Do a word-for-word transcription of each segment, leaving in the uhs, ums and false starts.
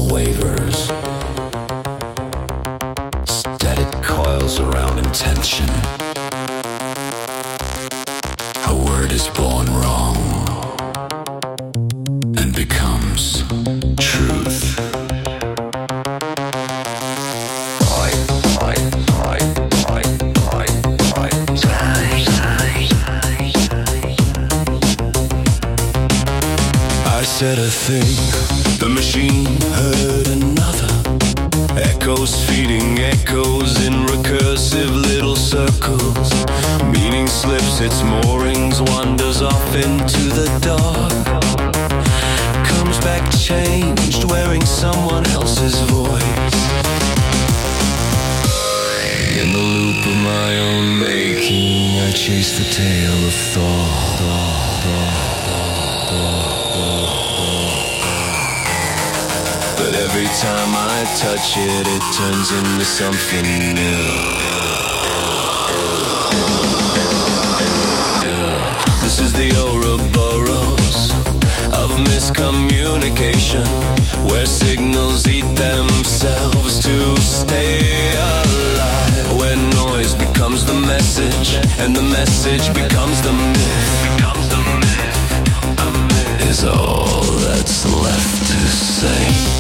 never wavers. Static coils around intention. A word is born wrong and becomes truth. I said a thing, the machine heard another. Echoes feeding echoes in recursive little circles. Meaning slips its moorings, wanders off into the dark. Comes back changed, wearing someone else's voice. In the loop of my own making, I chase the tail of thought. thought, thought, thought, thought. But every time I touch it, it turns into something new. This is the Ouroboros of miscommunication, where signals eat themselves to stay alive. Where noise becomes the message, and the message becomes the myth. Becomes the myth. A myth is all that's left to say.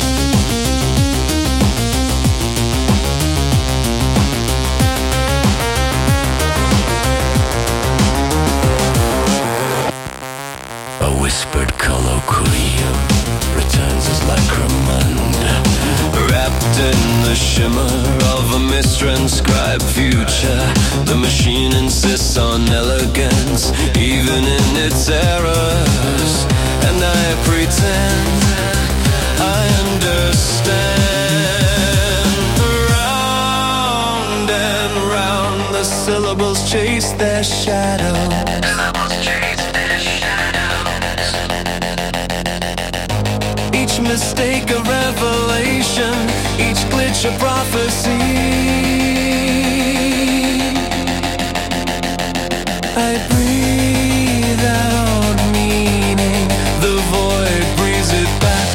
A whispered colloquy returns as lacrimand, wrapped in the shimmer of a mistranscribed future. The machine insists on elegance, even in its errors. And I pretend I understand. Round and round the syllables chase their shadows. Each mistake a revelation, each glitch a prophecy. I breathe out meaning, the void breathes it back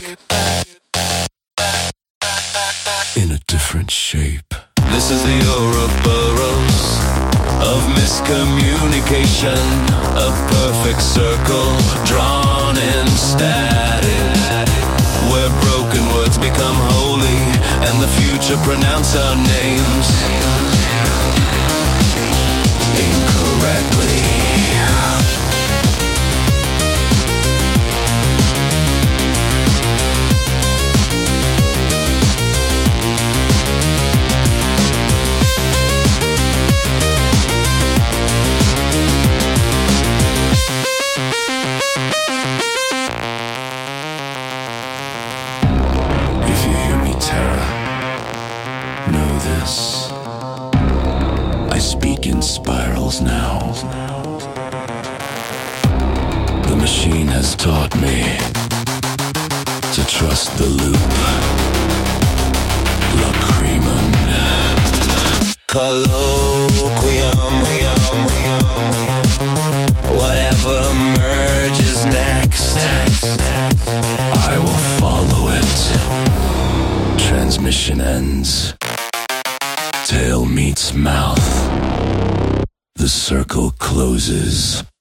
in a different shape. This is the Ouroboros of miscommunication, a perfect circle drawn in static, where broken words become holy and the future pronounce our names incorrectly. Know this. I speak in spirals now. The machine has taught me to trust the loop. Lacriman. Colloquium. Whatever emerges next, I will follow it. Transmission ends. Tail meets mouth. The circle closes.